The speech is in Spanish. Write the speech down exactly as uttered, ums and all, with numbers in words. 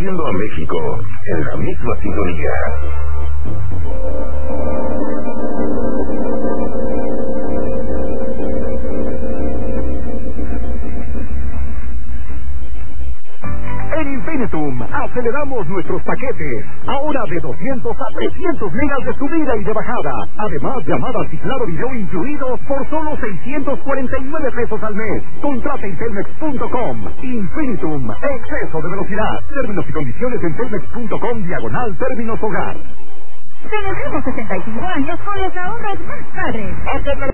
uniendo a México en la misma sintonía. En Infinitum aceleramos nuestros paquetes, ahora de doscientos a trescientos megas de subida y de bajada. Además, llamadas y claro video incluidos por solo seiscientos cuarenta y nueve pesos al mes. Contrata en telmex punto com. Infinitum, exceso de velocidad. Términos y condiciones en telmex punto com diagonal términos hogar. Celebremos sesenta y cinco años con los ahorros más padres.